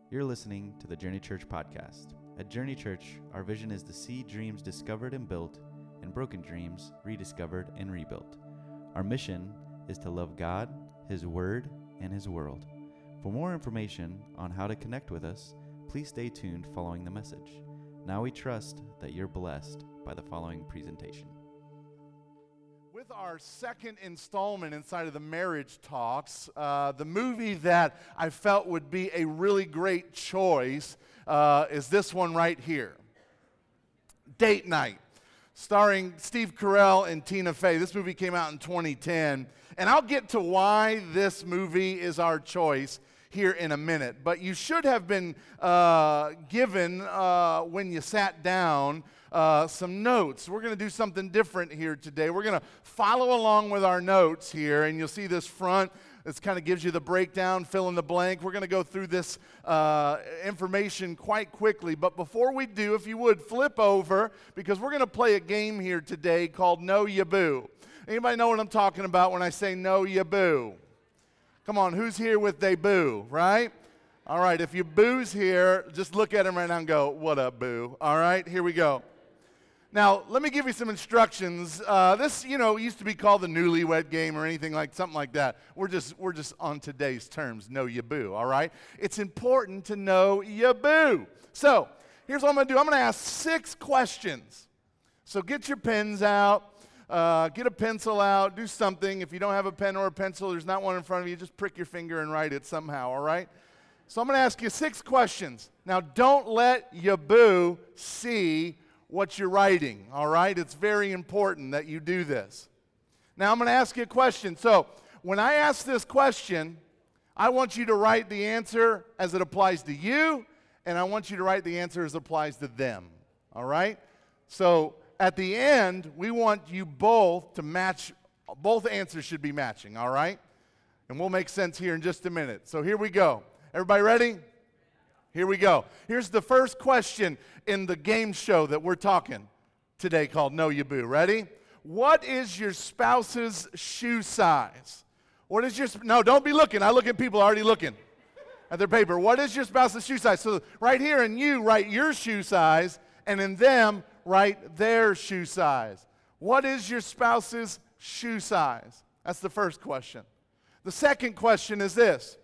You're listening to the Journey Church podcast. At Journey Church, our vision is to see dreams discovered and built, and broken dreams rediscovered and rebuilt. Our mission is to love God, His Word, and His world. For more information on how to connect with us, please stay tuned following the message. Now we trust that you're blessed by the following presentation. With our second installment inside of the Marriage Talks, the movie that I felt would be a really great choice is this one right here, Date Night, starring Steve Carell and Tina Fey. This movie came out in 2010, and I'll get to why this movie is our choice here in a minute. But you should have been given, when you sat down, some notes. We're going to do something different here today. We're going to follow along with our notes here, and you'll see this front. This kind of gives you the breakdown, fill in the blank. We're going to go through this information quite quickly. But before we do, if you would, flip over, because we're going to play a game here today called Know Ya Boo. Anybody know what I'm talking about when I say Know Ya Boo? Come on, who's here with they boo, right? All right, if you boo's here, just look at him right now and go, what up, boo? All right, here we go. Now, let me give you some instructions. This, used to be called the newlywed game or anything like something like that. We're just on today's terms, know ya boo, all right? It's important to know ya boo. So, here's what I'm going to do. I'm going to ask 6 questions. So get your pens out. Get a pencil out, do something. If you don't have a pen or a pencil, there's not one in front of you, just prick your finger and write it somehow, all right? So I'm going to ask you 6 questions. Now, don't let your boo see what you're writing, all right? It's very important that you do this. Now, I'm going to ask you a question. So when I ask this question, I want you to write the answer as it applies to you, and I want you to write the answer as it applies to them, all right? So at the end, we want you both to match. Both answers should be matching, all right? And we'll make sense here in just a minute. So here we go. Everybody ready? Here we go. Here's the first question in the game show that we're talking today called Know Ya Boo. Ready? What is your spouse's shoe size? What is your, no, don't be looking. I look at people already looking at their paper. What is your spouse's shoe size? So right here in you, write your shoe size, and in them, write their shoe size. What is your spouse's shoe size? That's the first question. The second question is this.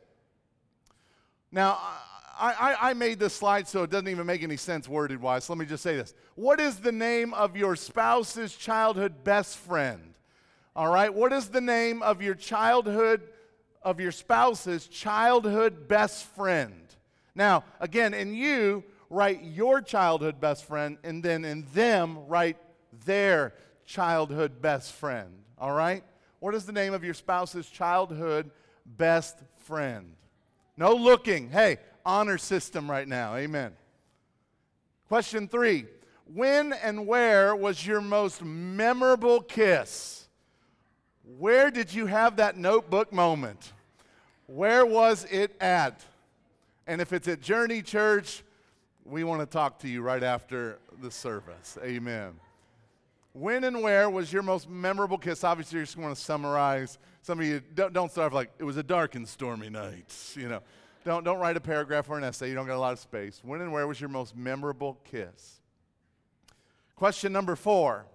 Now, I made this slide so it doesn't even make any sense worded-wise. So let me just say this. What is the name of your spouse's childhood best friend? All right? What is the name of your spouse's childhood best friend? Now, again, in you, write your childhood best friend, and then in them, write their childhood best friend. All right? What is the name of your spouse's childhood best friend? No looking. Hey, honor system right now. Amen. Question 3. When and where was your most memorable kiss? Where did you have that notebook moment? Where was it at? And if it's at Journey Church, we want to talk to you right after the service. Amen. When and where was your most memorable kiss? Obviously, you just want to summarize. Some of you don't start off like, it was a dark and stormy night. Don't write a paragraph or an essay. You don't got a lot of space. When and where was your most memorable kiss? Question number 4.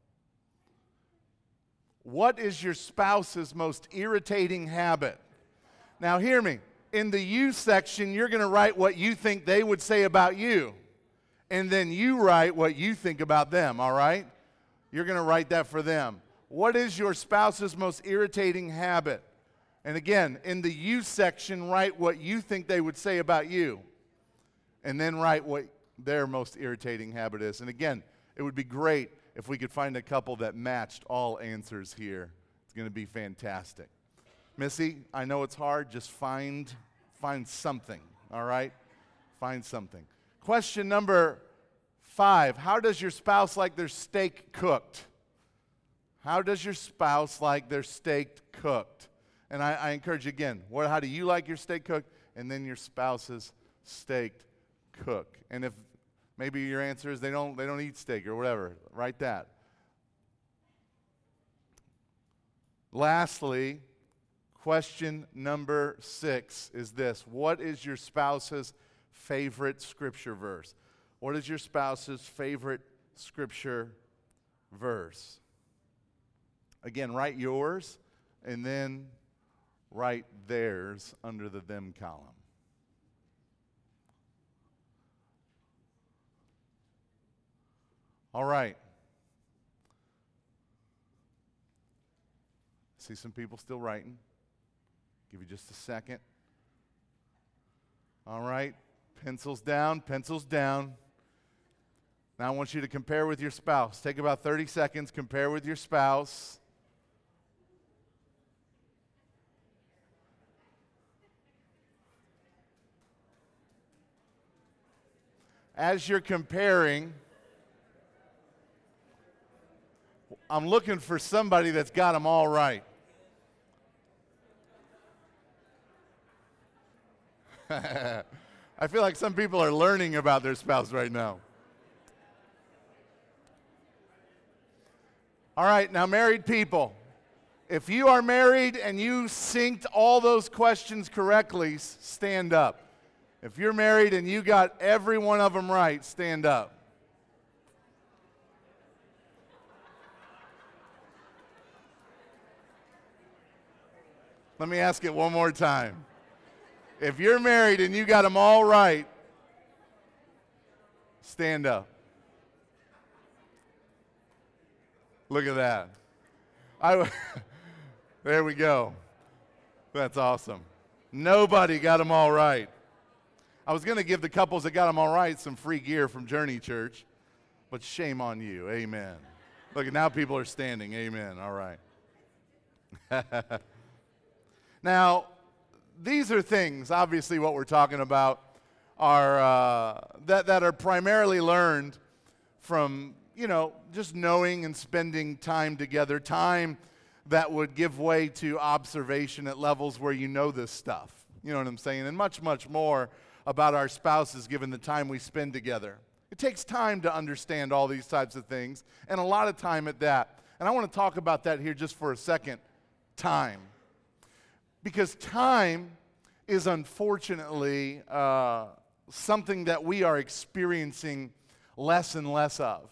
What is your spouse's most irritating habit? Now, hear me. In the you section, you're going to write what you think they would say about you. And then you write what you think about them, all right? You're going to write that for them. What is your spouse's most irritating habit? And again, in the you section, write what you think they would say about you. And then write what their most irritating habit is. And again, it would be great if we could find a couple that matched all answers here. It's going to be fantastic. Missy, I know it's hard. Just find something, all right? Find something. Question number 5. How does your spouse like their steak cooked? How does your spouse like their steak cooked? And I encourage you again, how do you like your steak cooked? And then your spouse's steak cooked. And if maybe your answer is they don't eat steak or whatever, write that. Lastly, question number 6 is this. What is your spouse's favorite scripture verse? What is your spouse's favorite scripture verse? Again, write yours and then write theirs under the them column. All right. See some people still writing. Give you just a second. All right. Pencils down, pencils down. Now I want you to compare with your spouse. Take about 30 seconds, compare with your spouse. As you're comparing, I'm looking for somebody that's got them all right. I feel like some people are learning about their spouse right now. All right, now married people, if you are married and you synced all those questions correctly, stand up. If you're married and you got every one of them right, stand up. Let me ask it one more time. If you're married and you got them all right, stand up. Look at that. There we go. That's awesome. Nobody got them all right. I was going to give the couples that got them all right some free gear from Journey Church, but shame on you. Amen. Look, now people are standing. Amen. All right. Now, these are things, obviously what we're talking about, are that are primarily learned from, just knowing and spending time together, time that would give way to observation at levels where you know this stuff. You know what I'm saying? And much, much more about our spouses given the time we spend together. It takes time to understand all these types of things, and a lot of time at that. And I want to talk about that here just for a second. Time. Because time is unfortunately something that we are experiencing less and less of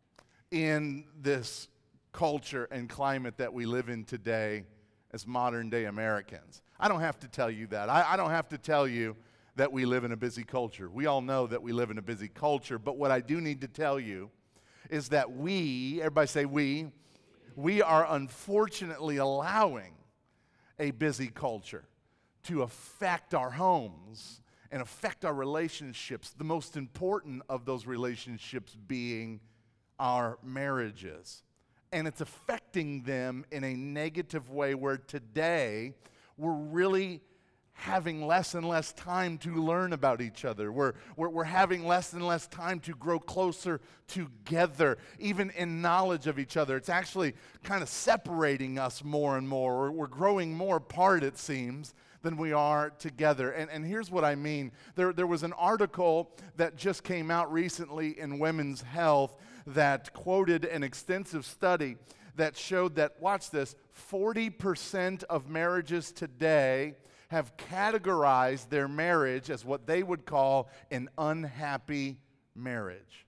in this culture and climate that we live in today as modern day Americans. I don't have to tell you that. I don't have to tell you that we live in a busy culture. We all know that we live in a busy culture, but what I do need to tell you is that everybody say we are unfortunately allowing a busy culture to affect our homes and affect our relationships, the most important of those relationships being our marriages. And it's affecting them in a negative way where today we're really having less and less time to learn about each other. We're having less and less time to grow closer together, even in knowledge of each other. It's actually kind of separating us more and more. We're growing more apart, it seems, than we are together. And here's what I mean. There was an article that just came out recently in Women's Health that quoted an extensive study that showed that, watch this, 40% of marriages today have categorized their marriage as what they would call an unhappy marriage.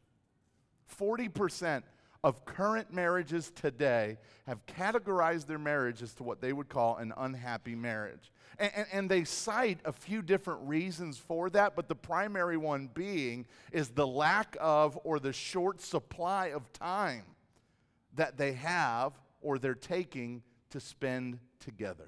40% of current marriages today have categorized their marriage as to what they would call an unhappy marriage. And they cite a few different reasons for that, but the primary one being is the lack of or the short supply of time that they have or they're taking to spend together.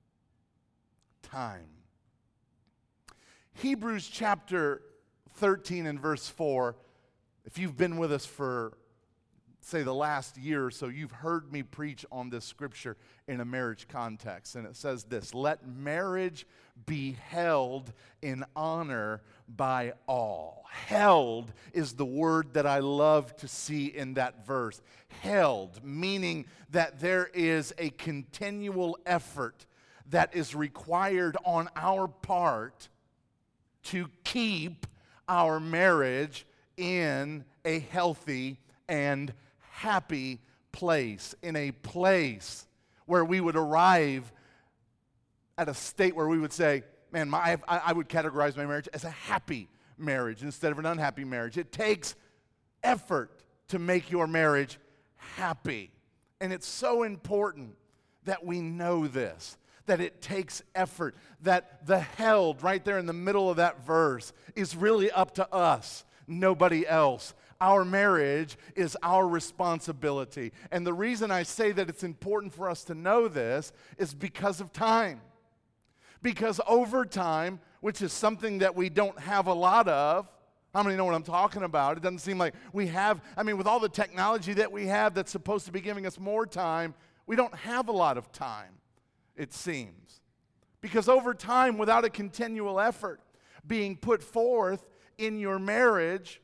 Time. Hebrews chapter 13 and verse 4, if you've been with us for, say, the last year or so, you've heard me preach on this scripture in a marriage context. And it says this: let marriage be held in honor by all. Held is the word that I love to see in that verse. Held, meaning that there is a continual effort that is required on our part to keep our marriage in a healthy and happy place, in a place where we would arrive at a state where we would say, man, I would categorize my marriage as a happy marriage instead of an unhappy marriage. It takes effort to make your marriage happy. And it's so important that we know this, that it takes effort, that the held right there in the middle of that verse is really up to us, nobody else. Our marriage is our responsibility. And the reason I say that it's important for us to know this is because of time. Because over time, which is something that we don't have a lot of, how many know what I'm talking about? It doesn't seem like we have, with all the technology that we have that's supposed to be giving us more time, we don't have a lot of time, it seems. Because over time, without a continual effort being put forth in your marriage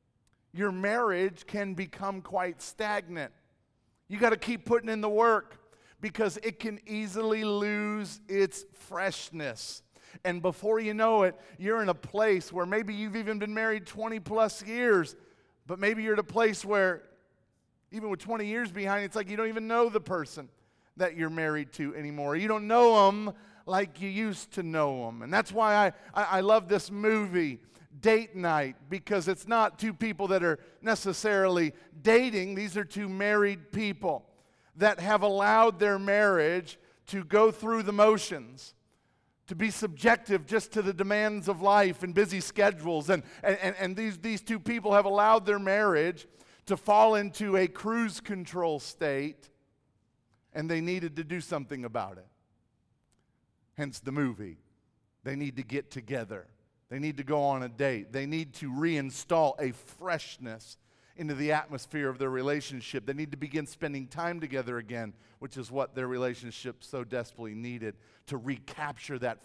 can become quite stagnant. You got to keep putting in the work because it can easily lose its freshness. And before you know it, you're in a place where maybe you've even been married 20 plus years, but maybe you're at a place where even with 20 years behind, it's like you don't even know the person that you're married to anymore. You don't know them like you used to know them. And that's why I love this movie, Date Night, because it's not two people that are necessarily dating. These are two married people that have allowed their marriage to go through the motions, to be subjective just to the demands of life and busy schedules. And these two people have allowed their marriage to fall into a cruise control state, and they needed to do something about it. Hence the movie. They need to get together. They need to go on a date. They need to reinstall a freshness into the atmosphere of their relationship. They need to begin spending time together again, which is what their relationship so desperately needed, to recapture that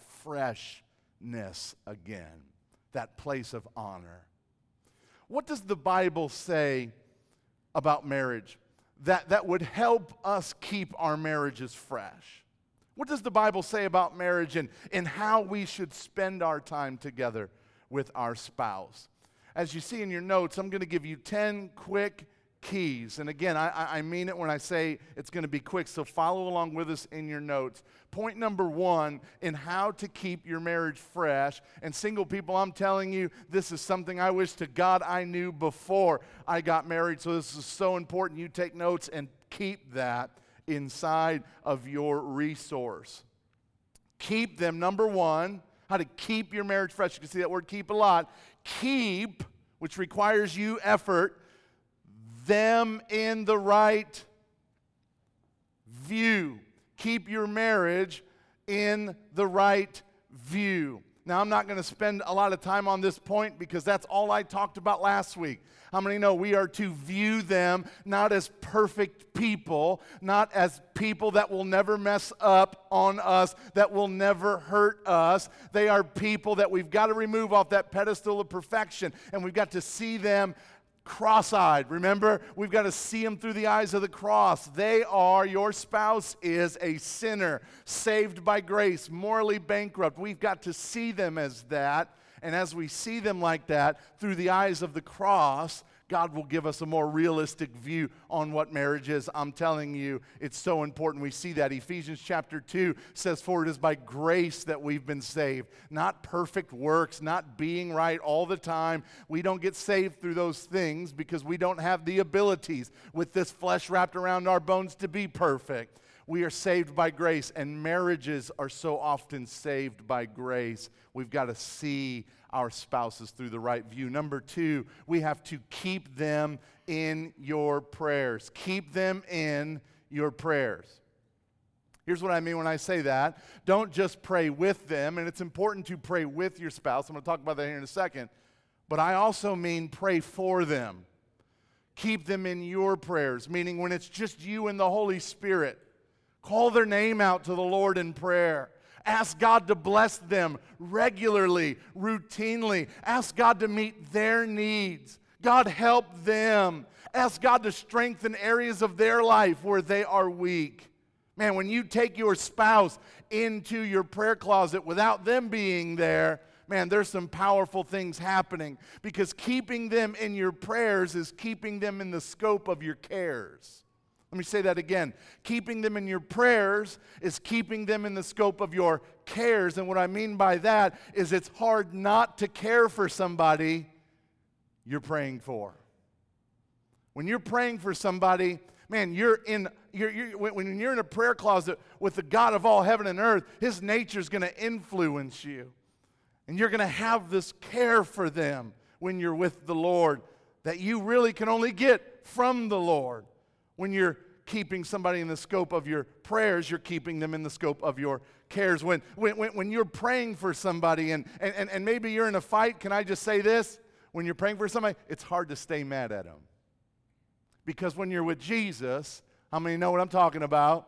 freshness again, that place of honor. What does the Bible say about marriage that would help us keep our marriages fresh? What does the Bible say about marriage and how we should spend our time together with our spouse? As you see in your notes, I'm going to give you 10 quick keys. And again, I mean it when I say it's going to be quick, so follow along with us in your notes. Point number 1 in how to keep your marriage fresh. And single people, I'm telling you, this is something I wish to God I knew before I got married. So this is so important. You take notes and keep that inside of your resource. Keep them. Number 1, how to keep your marriage fresh. You can see that word keep a lot. Keep, which requires you effort, them in the right view. Keep your marriage in the right view. Now, I'm not going to spend a lot of time on this point because that's all I talked about last week. How many know we are to view them not as perfect people, not as people that will never mess up on us, that will never hurt us. They are people that we've got to remove off that pedestal of perfection, and we've got to see them cross-eyed. Remember, we've got to see them through the eyes of the cross. Your spouse is a sinner, saved by grace, morally bankrupt. We've got to see them as that. And as we see them like that through the eyes of the cross, God will give us a more realistic view on what marriage is. I'm telling you, it's so important we see that. Ephesians chapter 2 says, "For it is by grace that we've been saved." Not perfect works, not being right all the time. We don't get saved through those things because we don't have the abilities with this flesh wrapped around our bones to be perfect. We are saved by grace, and marriages are so often saved by grace. We've got to see our spouses through the right view. Number 2, we have to keep them in your prayers. Keep them in your prayers. Here's what I mean when I say that. Don't just pray with them, and it's important to pray with your spouse. I'm going to talk about that here in a second. But I also mean pray for them. Keep them in your prayers, meaning when it's just you and the Holy Spirit, call their name out to the Lord in prayer. Ask God to bless them regularly, routinely. Ask God to meet their needs. God, help them. Ask God to strengthen areas of their life where they are weak. Man, when you take your spouse into your prayer closet without them being there, man, there's some powerful things happening, because keeping them in your prayers is keeping them in the scope of your cares. Let me say that again. Keeping them in your prayers is keeping them in the scope of your cares. And what I mean by that is it's hard not to care for somebody you're praying for. When you're praying for somebody, man, when you're in a prayer closet with the God of all heaven and earth, His nature is going to influence you. And you're going to have this care for them when you're with the Lord that you really can only get from the Lord. When you're keeping somebody in the scope of your prayers, you're keeping them in the scope of your cares. When you're praying for somebody and maybe you're in a fight, can I just say this? When you're praying for somebody, it's hard to stay mad at them. Because when you're with Jesus, how many know what I'm talking about?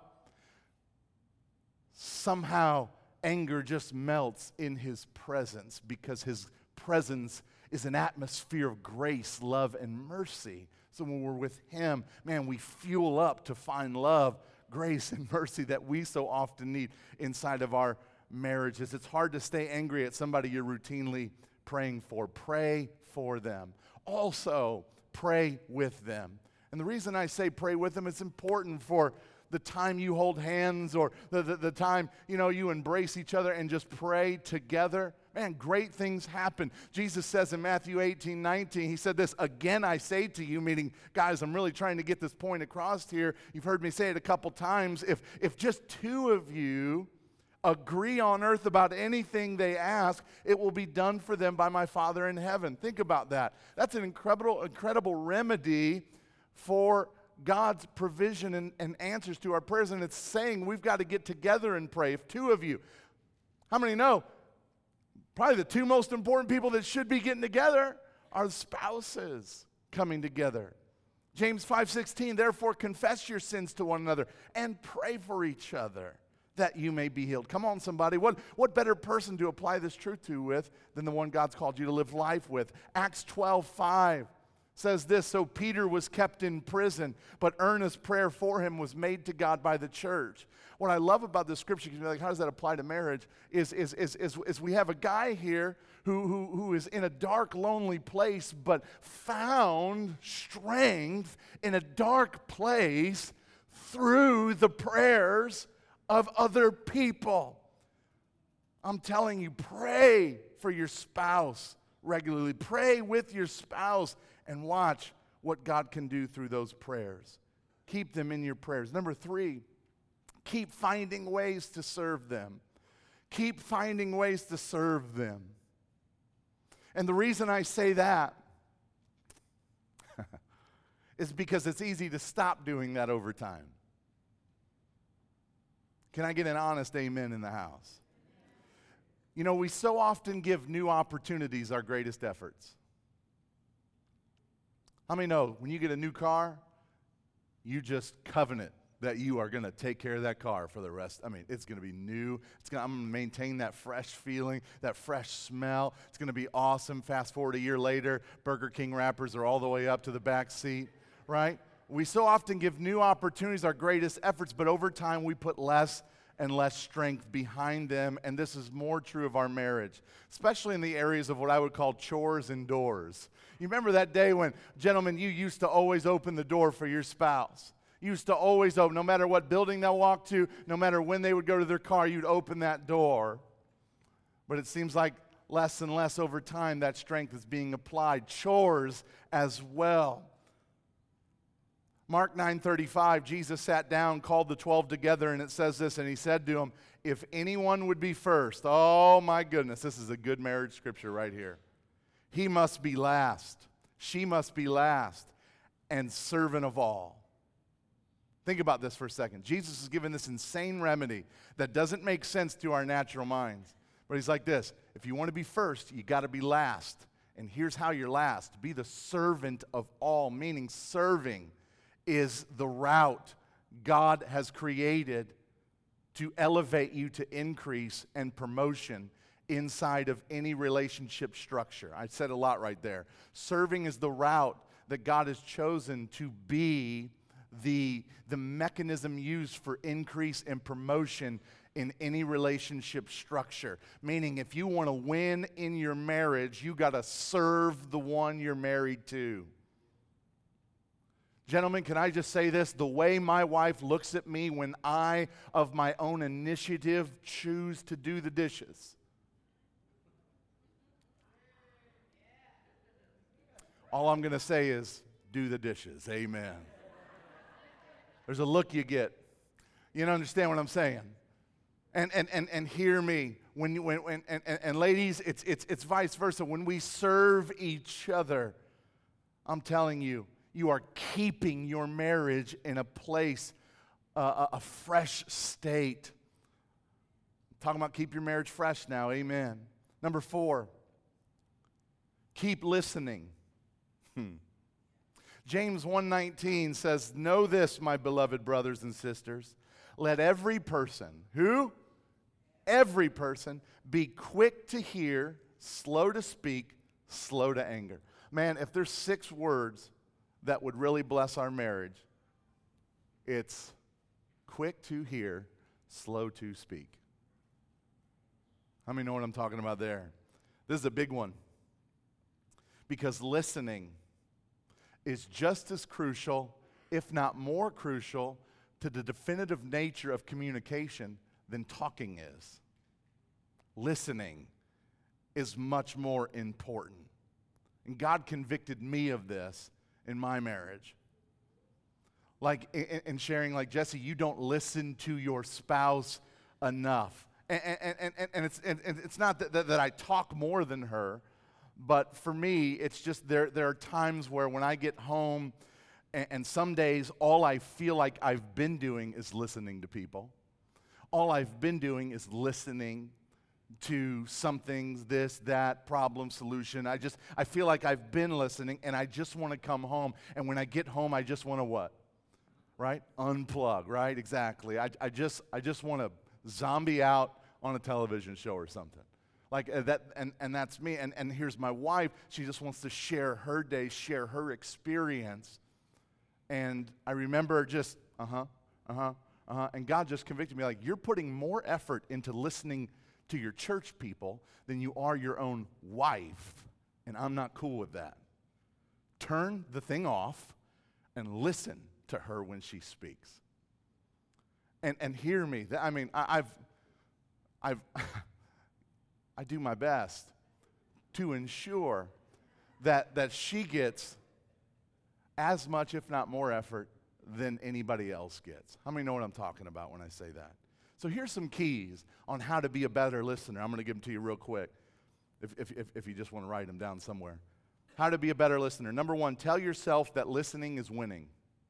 Somehow anger just melts in His presence because His presence is an atmosphere of grace, love, and mercy. So when we're with Him, man, we fuel up to find love, grace, and mercy that we so often need inside of our marriages. It's hard to stay angry at somebody you're routinely praying for. Pray for them. Also, pray with them. And the reason I say pray with them, it's important for the time you hold hands or the time, you embrace each other and just pray together. Man, great things happen. Jesus says in Matthew 18:19, He said this, "Again I say to you," meaning, guys, I'm really trying to get this point across here. You've heard me say it a couple times. If just two of you agree on earth about anything they ask, it will be done for them by my Father in heaven. Think about that. That's an incredible remedy for God's provision and answers to our prayers. And it's saying we've got to get together and pray. If two of you, how many know? Probably the two most important people that should be getting together are the spouses coming together. James 5:16, "Therefore confess your sins to one another and pray for each other that you may be healed." Come on, somebody. What better person to apply this truth to with than the one God's called you to live life with? Acts 12:5 says this, "So Peter was kept in prison, but earnest prayer for him was made to God by the church." What I love about this scripture, you're like, how does that apply to marriage, is we have a guy here who is in a dark, lonely place, but found strength in a dark place through the prayers of other people. I'm telling you, pray for your spouse regularly. Pray with your spouse and watch what God can do through those prayers. Keep them in your prayers. Number 3, keep finding ways to serve them. Keep finding ways to serve them. And the reason I say that is because it's easy to stop doing that over time. Can I get an honest amen in the house? We so often give new opportunities our greatest efforts. How many know when you get a new car, you just covenant that you are going to take care of that car for the rest? It's going to be new. I'm going to maintain that fresh feeling, that fresh smell. It's going to be awesome. Fast forward a year later, Burger King wrappers are all the way up to the back seat, right? We so often give new opportunities our greatest efforts, but over time we put less and less strength behind them, and this is more true of our marriage, especially in the areas of what I would call chores and doors. You remember that day when, gentlemen, you used to always open the door for your spouse. You used to always open, no matter what building they'll walk to, no matter when they would go to their car, you'd open that door. But it seems like less and less over time that strength is being applied. Chores as well. Mark 9:35, Jesus sat down, called the 12 together, and it says this, and He said to them, "If anyone would be first," oh my goodness, this is a good marriage scripture right here. "He must be last, she must be last, and servant of all." Think about this for a second. Jesus is giving this insane remedy that doesn't make sense to our natural minds. But He's like this, if you want to be first, you got to be last. And here's how you're last. Be the servant of all, meaning serving is the route God has created to elevate you to increase and promotion inside of any relationship structure. I said a lot right there. Serving is the route that God has chosen to be the mechanism used for increase and promotion in any relationship structure. Meaning, if you want to win in your marriage, you got to serve the one you're married to. Gentlemen, can I just say this? The way my wife looks at me when I, of my own initiative, choose to do the dishes. All I'm going to say is, do the dishes. Amen. There's a look you get. You don't understand what I'm saying? And hear me. And ladies, it's vice versa. When we serve each other, I'm telling you, you are keeping your marriage in a place, a fresh state. I'm talking about keep your marriage fresh now, amen. Number 4, keep listening. James 1:19 says, know this, my beloved brothers and sisters, let every person, who? Every person, be quick to hear, slow to speak, slow to anger. Man, if there's 6 words that would really bless our marriage, it's quick to hear, slow to speak. How many know what I'm talking about there? This is a big one. Because listening is just as crucial, if not more crucial, to the definitive nature of communication than talking is. Listening is much more important. And God convicted me of this in my marriage. Like in sharing, like, Jesse, you don't listen to your spouse enough. And it's not that I talk more than her, but for me, it's just there are times where when I get home, and some days all I feel like I've been doing is listening to people. All I've been doing is listening to some things, this, that, problem, solution. I feel like I've been listening, and I just want to come home. And when I get home, I just want to what? Right? Unplug, right? Exactly. I just want to zombie out on a television show or something. Like that, and that's me. And here's my wife. She just wants to share her day, share her experience. And I remember just, and God just convicted me, like, you're putting more effort into listening to your church people than you are your own wife, and I'm not cool with that. Turn the thing off and listen to her when she speaks. And hear me. I mean, I do my best to ensure that she gets as much, if not more, effort than anybody else gets. How many know what I'm talking about when I say that? So here's some keys on how to be a better listener. I'm going to give them to you real quick, if you just want to write them down somewhere. How to be a better listener. Number 1, tell yourself that listening is winning.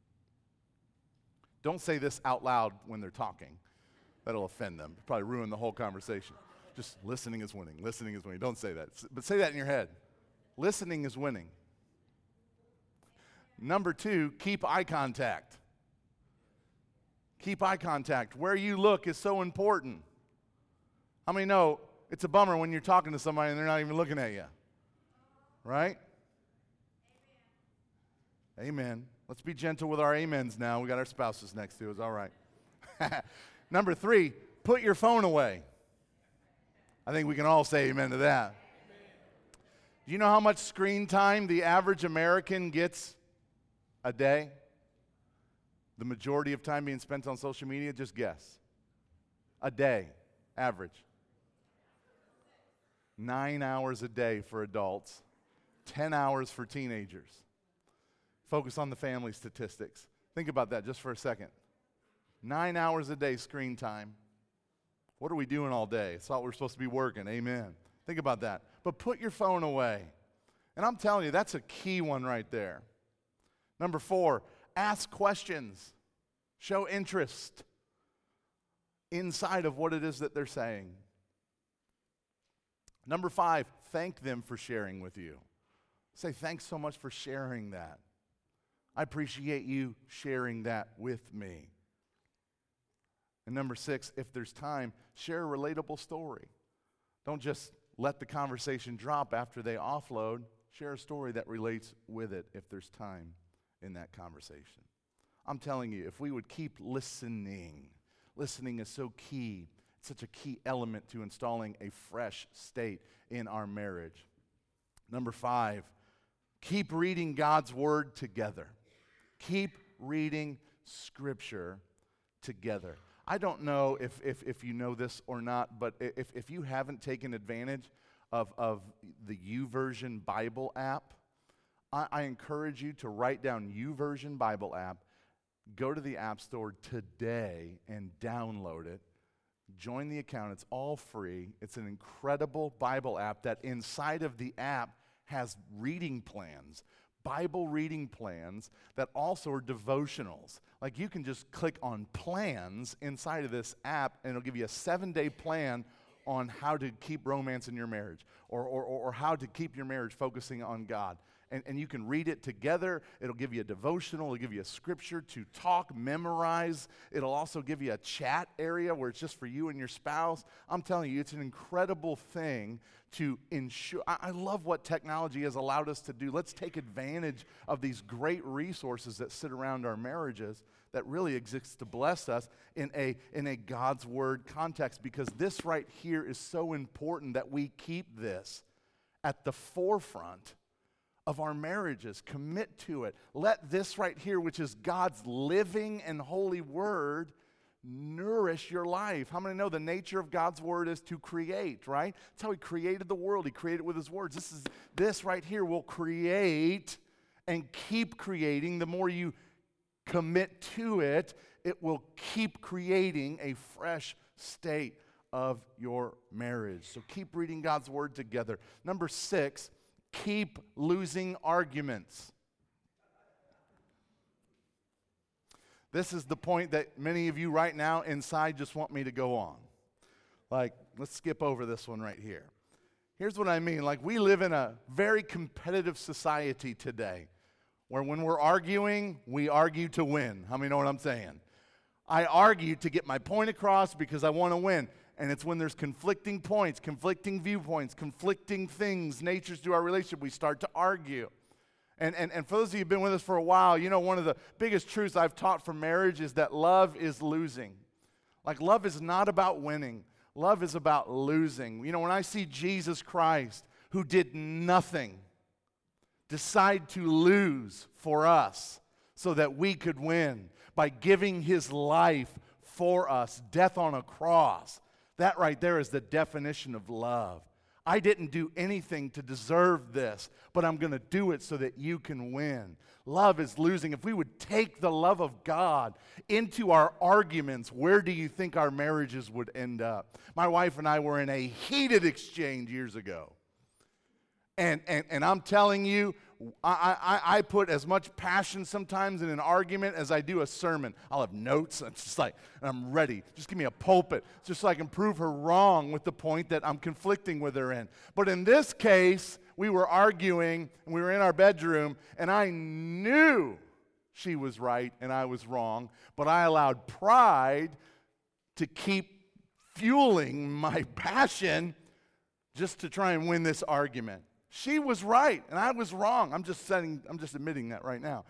Don't say this out loud when they're talking. That'll offend them. It'll probably ruin the whole conversation. Just listening is winning. Listening is winning. Don't say that. But say that in your head. Listening is winning. Number 2, keep eye contact. Keep eye contact. Where you look is so important. How many know it's a bummer when you're talking to somebody and they're not even looking at you? Right? Amen. Let's be gentle with our amens now. We got our spouses next to us. All right. Number 3, put your phone away. I think we can all say amen to that. Do you know how much screen time the average American gets a day? The majority of time being spent on social media, just guess. A day, average. 9 hours a day for adults, 10 hours for teenagers. Focus on the family statistics. Think about that just for a second. 9 hours a day screen time. What are we doing all day? It's thought we're supposed to be working. Amen. Think about that. But put your phone away. And I'm telling you, that's a key one right there. Number 4, ask questions. Show interest inside of what it is that they're saying. Number 5, thank them for sharing with you. Say, thanks so much for sharing that. I appreciate you sharing that with me. And number 6, if there's time, share a relatable story. Don't just let the conversation drop after they offload. Share a story that relates with it if there's time in that conversation. I'm telling you, if we would keep listening, listening is so key. It's such a key element to installing a fresh state in our marriage. Number 5, keep reading God's word together. Keep reading Scripture together. I don't know if you know this or not, but if you haven't taken advantage of the YouVersion Bible app, I encourage you to write down YouVersion Bible app, go to the App Store today and download it. Join the account. It's all free. It's an incredible Bible app that inside of the app has reading plans, Bible reading plans that also are devotionals. Like you can just click on plans inside of this app and it'll give you a 7-day plan on how to keep romance in your marriage or how to keep your marriage focusing on God. And you can read it together. It'll give you a devotional. It'll give you a scripture to talk, memorize. It'll also give you a chat area where it's just for you and your spouse. I'm telling you, it's an incredible thing to ensure. I love what technology has allowed us to do. Let's take advantage of these great resources that sit around our marriages that really exist to bless us in a God's Word context, because this right here is so important that we keep this at the forefront of our marriages. Commit to it. Let this right here, which is God's living and holy word, nourish your life. How many know the nature of God's word is to create, right? That's how he created the world. He created it with his words. This right here will create and keep creating. The more you commit to it, it will keep creating a fresh state of your marriage. So keep reading God's word together. Number 6, keep losing arguments. This is the point that many of you right now inside just want me to go on. Like, let's skip over this one right here. Here's what I mean. Like, we live in a very competitive society today where when we're arguing, we argue to win. How many know what I'm saying? I argue to get my point across because I want to win. And it's when there's conflicting points, conflicting viewpoints, conflicting things, natures to our relationship, we start to argue. And for those of you who've been with us for a while, you know one of the biggest truths I've taught from marriage is that love is losing. Like, love is not about winning. Love is about losing. You know, when I see Jesus Christ, who did nothing, decide to lose for us so that we could win by giving his life for us, death on a cross, that right there is the definition of love. I didn't do anything to deserve this, but I'm going to do it so that you can win. Love is losing. If we would take the love of God into our arguments, where do you think our marriages would end up? My wife and I were in a heated exchange years ago. And I'm telling you, I put as much passion sometimes in an argument as I do a sermon. I'll have notes, and it's just like, and I'm ready. Just give me a pulpit, just so I can prove her wrong with the point that I'm conflicting with her in. But in this case, we were arguing, and we were in our bedroom, and I knew she was right and I was wrong, but I allowed pride to keep fueling my passion just to try and win this argument. She was right, and I was wrong. I'm just admitting that right now.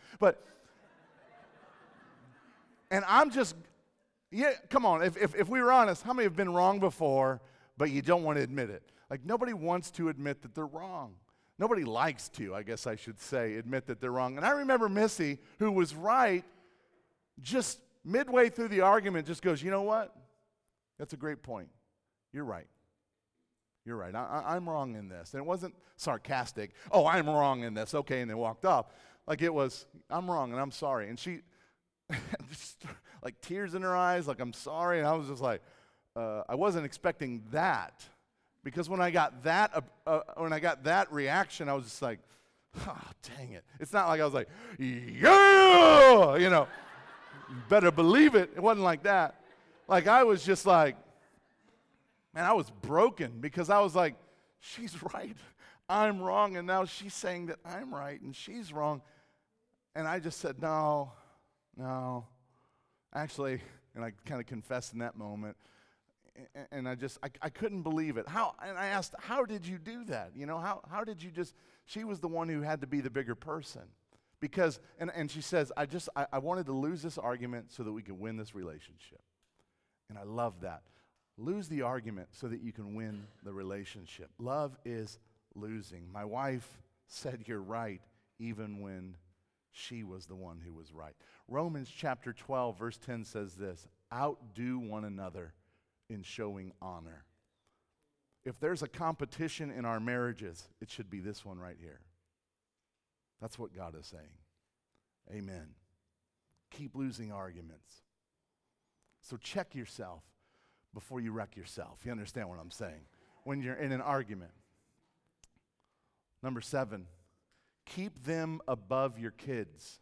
Come on, if we were honest, how many have been wrong before, but you don't want to admit it? Like, nobody wants to admit that they're wrong. Nobody likes to, I guess I should say, admit that they're wrong. And I remember Missy, who was right, just midway through the argument just goes, you know what? That's a great point. You're right. You're right. I'm wrong in this. And it wasn't sarcastic. Oh, I'm wrong in this. Okay, and they walked off. Like it was, I'm wrong and I'm sorry. And she, just like tears in her eyes, like I'm sorry. And I was just like, I wasn't expecting that. Because when I got that reaction, I was just like, oh, dang it. It's not like I was like, yeah, you know, better believe it. It wasn't like that. Like I was just like, man, I was broken because I was like, she's right, I'm wrong, and now she's saying that I'm right and she's wrong. And I just said, no, actually, and I kind of confessed in that moment. And I couldn't believe it. And I asked, how did you do that? You know, how did you she was the one who had to be the bigger person. Because, and she says, I wanted to lose this argument so that we could win this relationship. And I love that. Lose the argument so that you can win the relationship. Love is losing. My wife said you're right even when She was the one who was right. Romans chapter 12, verse 10 says this, outdo one another in showing honor. If there's a competition in our marriages, it should be this one right here. That's what God is saying. Amen. Keep losing arguments. So check yourself before you wreck yourself. You understand what I'm saying? When you're in an argument. Number 7, keep them above your kids.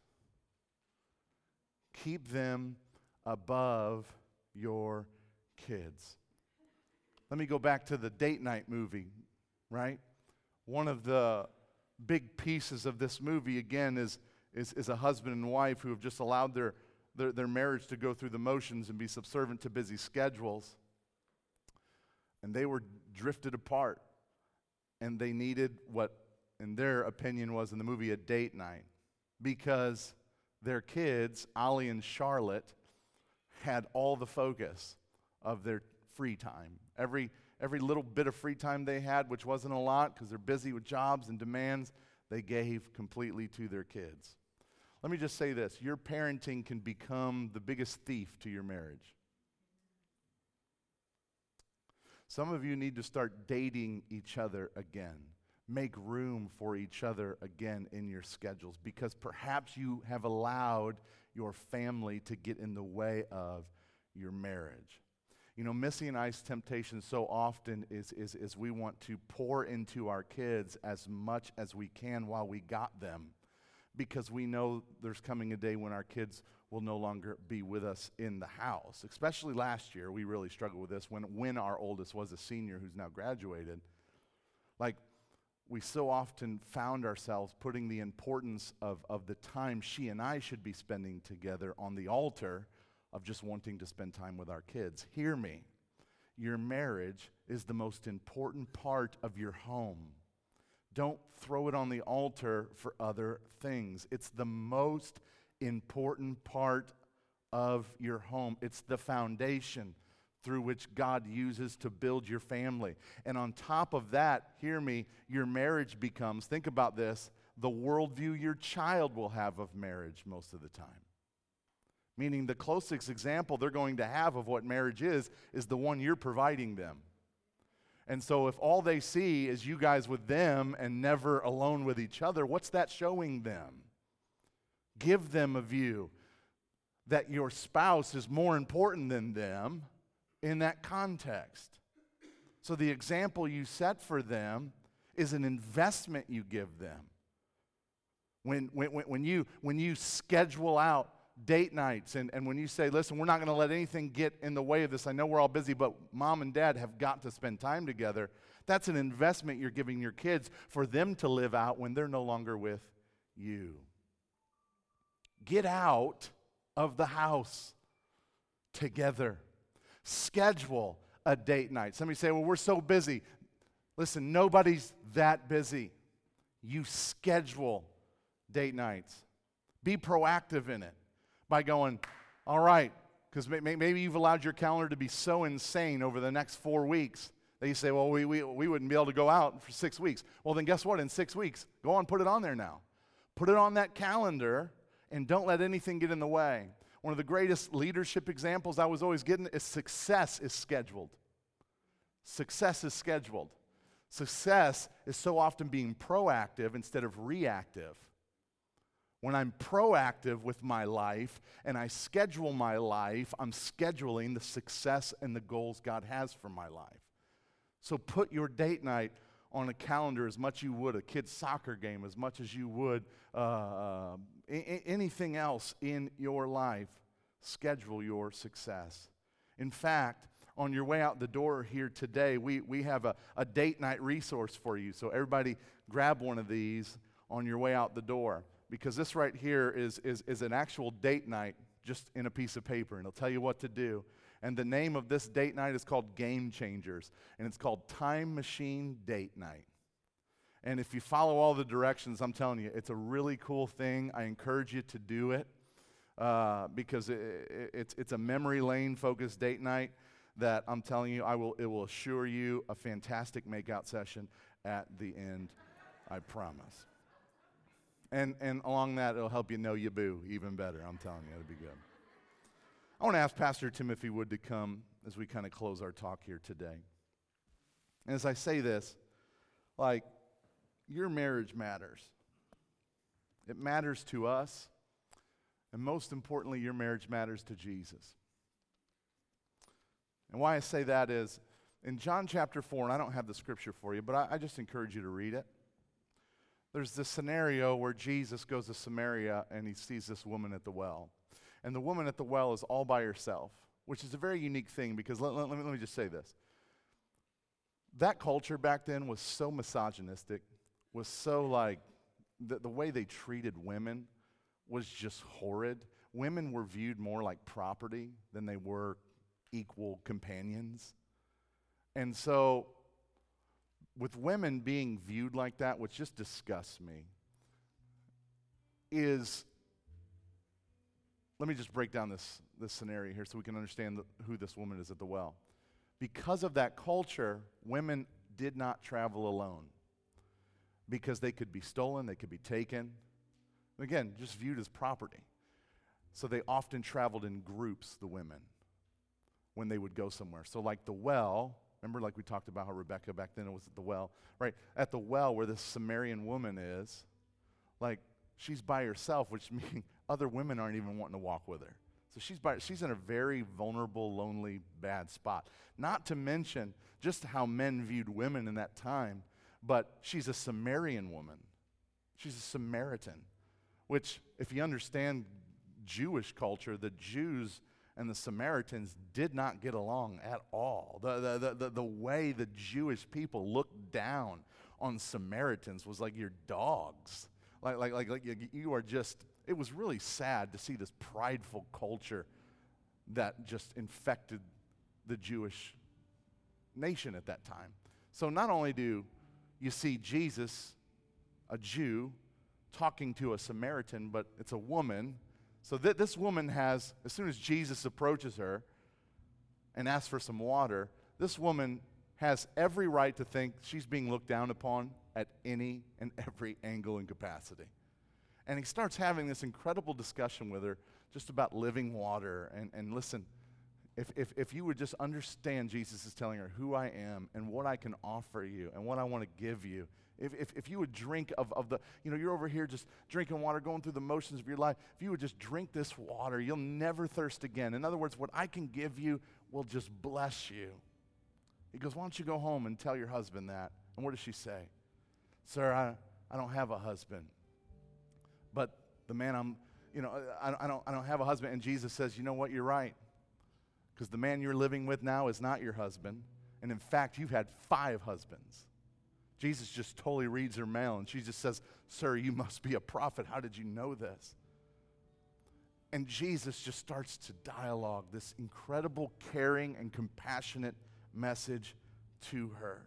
Keep them above your kids. Let me go back to the date night movie, right? One of the big pieces of this movie, again, is a husband and wife who have just allowed their marriage to go through the motions and be subservient to busy schedules. And they were drifted apart. And they needed what, in their opinion, was in the movie a date night. Because their kids, Ollie and Charlotte, had all the focus of their free time. Every little bit of free time they had, which wasn't a lot because they're busy with jobs and demands, they gave completely to their kids. Let me just say this. Your parenting can become the biggest thief to your marriage. Some of you need to start dating each other again. Make room for each other again in your schedules because perhaps you have allowed your family to get in the way of your marriage. You know, Missy and I's temptation so often is we want to pour into our kids as much as we can while we got them because we know there's coming a day when our kids will no longer be with us in the house. Especially last year, we really struggled with this when our oldest was a senior who's now graduated. Like, we so often found ourselves putting the importance of the time she and I should be spending together on the altar of just wanting to spend time with our kids. Hear me. Your marriage is the most important part of your home. Don't throw it on the altar for other things. It's the most important part of your home. It's the foundation through which God uses to build your family. And on top of that, hear me, your marriage becomes, think about this, the worldview your child will have of marriage most of the time. Meaning the closest example they're going to have of what marriage is the one you're providing them. And so if all they see is you guys with them and never alone with each other, what's that showing them? Give them a view that your spouse is more important than them in that context. So the example you set for them is an investment you give them. When you schedule out date nights and when you say, listen, we're not going to let anything get in the way of this. I know we're all busy, but mom and dad have got to spend time together. That's an investment you're giving your kids for them to live out when they're no longer with you. Get out of the house together. Schedule a date night. Somebody say, well, we're so busy. Listen, nobody's that busy. You schedule date nights. Be proactive in it by going, all right, because maybe you've allowed your calendar to be so insane over the next 4 weeks that you say, well, we wouldn't be able to go out for 6 weeks. Well, then guess what? In 6 weeks, go on, put it on there now. Put it on that calendar and don't let anything get in the way. One of the greatest leadership examples I was always getting is success is scheduled. Success is scheduled. Success is so often being proactive instead of reactive. When I'm proactive with my life and I schedule my life, I'm scheduling the success and the goals God has for my life. So put your date night on a calendar as much as you would a kid's soccer game, as much as you would anything else in your life. Schedule your success. In fact, on your way out the door here today, we have a date night resource for you. So everybody grab one of these on your way out the door. Because this right here is an actual date night just in a piece of paper, and it'll tell you what to do. And the name of this date night is called Game Changers, and it's called Time Machine Date Night. And if you follow all the directions, I'm telling you, it's a really cool thing. I encourage you to do it because it's a memory lane focused date night that I'm telling you, it will assure you a fantastic makeout session at the end, I promise. And along that, it'll help you know you boo even better. I'm telling you, it'll be good. I want to ask Pastor Timothy Wood to come as we kind of close our talk here today. And as I say this, like, your marriage matters. It matters to us. And most importantly, your marriage matters to Jesus. And why I say that is, in John chapter 4, and I don't have the scripture for you, but I just encourage you to read it. There's this scenario where Jesus goes to Samaria and he sees this woman at the well. And the woman at the well is all by herself, which is a very unique thing because let me just say this. That culture back then was so misogynistic, was so like, the way they treated women was just horrid. Women were viewed more like property than they were equal companions. And so, with women being viewed like that, which just disgusts me, is, let me just break down this scenario here so we can understand who this woman is at the well. Because of that culture, women did not travel alone because they could be stolen, they could be taken. Again, just viewed as property. So they often traveled in groups, the women, when they would go somewhere. So like the well, remember like we talked about how Rebecca back then was at the well, right? At the well where this Samaritan woman is, like she's by herself, which means other women aren't even wanting to walk with her. So she's in a very vulnerable, lonely, bad spot. Not to mention just how men viewed women in that time, but she's a Samaritan woman. She's a Samaritan, which if you understand Jewish culture, the Jews and the Samaritans did not get along at all. The way the Jewish people looked down on Samaritans was like you're dogs. Like you are just, it was really sad to see this prideful culture that just infected the Jewish nation at that time. So not only do you see Jesus, a Jew, talking to a Samaritan, but it's a woman. So this woman has, as soon as Jesus approaches her and asks for some water, this woman has every right to think she's being looked down upon at any and every angle and capacity. And he starts having this incredible discussion with her just about living water. And listen, if you would just understand, Jesus is telling her who I am and what I can offer you and what I want to give you. If you would drink of the, you're over here just drinking water, going through the motions of your life. If you would just drink this water, you'll never thirst again. In other words, what I can give you will just bless you. He goes, why don't you go home and tell your husband that? And what does she say? Sir, I don't have a husband. But the man I don't have a husband. And Jesus says, you know what, you're right. Because the man you're living with now is not your husband. And in fact, you've had 5 husbands. Jesus just totally reads her mail, and she just says, sir, you must be a prophet. How did you know this? And Jesus just starts to dialogue this incredible, caring, and compassionate message to her.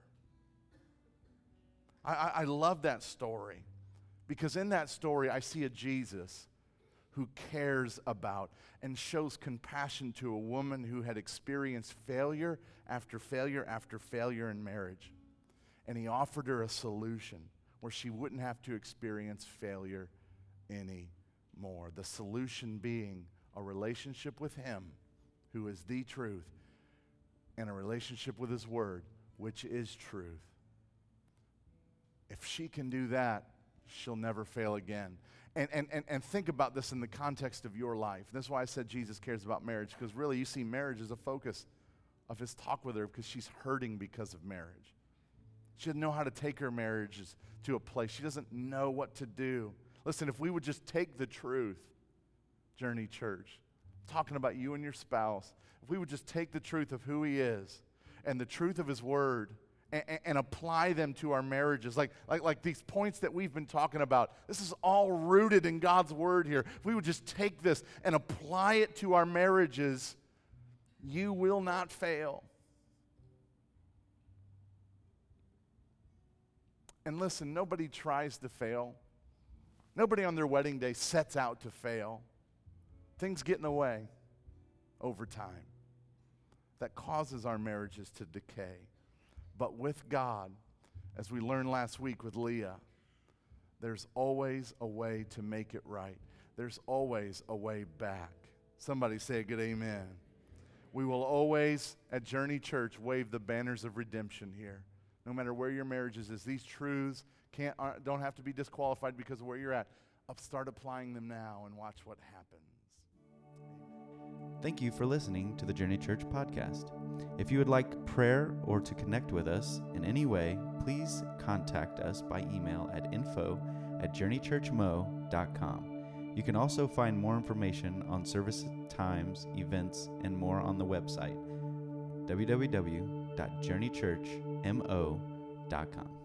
I love that story, because in that story, I see a Jesus who cares about and shows compassion to a woman who had experienced failure after failure after failure in marriage. And he offered her a solution where she wouldn't have to experience failure anymore. The solution being a relationship with him, who is the truth, and a relationship with his word, which is truth. If she can do that, she'll never fail again. And think about this in the context of your life. That's why I said Jesus cares about marriage, because really you see marriage as a focus of his talk with her, because she's hurting because of marriage. She doesn't know how to take her marriages to a place. She doesn't know what to do. Listen, if we would just take the truth, Journey Church, talking about you and your spouse, if we would just take the truth of who he is and the truth of his word and apply them to our marriages, like these points that we've been talking about, this is all rooted in God's word here. If we would just take this and apply it to our marriages, you will not fail. And listen, nobody tries to fail. Nobody on their wedding day sets out to fail. Things get in the way over time. That causes our marriages to decay. But with God, as we learned last week with Leah, there's always a way to make it right. There's always a way back. Somebody say a good amen. We will always, at Journey Church, wave the banners of redemption here. No matter where your marriage is, these truths don't have to be disqualified because of where you're at. Start applying them now and watch what happens. Thank you for listening to the Journey Church podcast. If you would like prayer or to connect with us in any way, please contact us by email at info@journeychurchmo.com. You can also find more information on service times, events, and more on the website, www.journeychurchmo.com.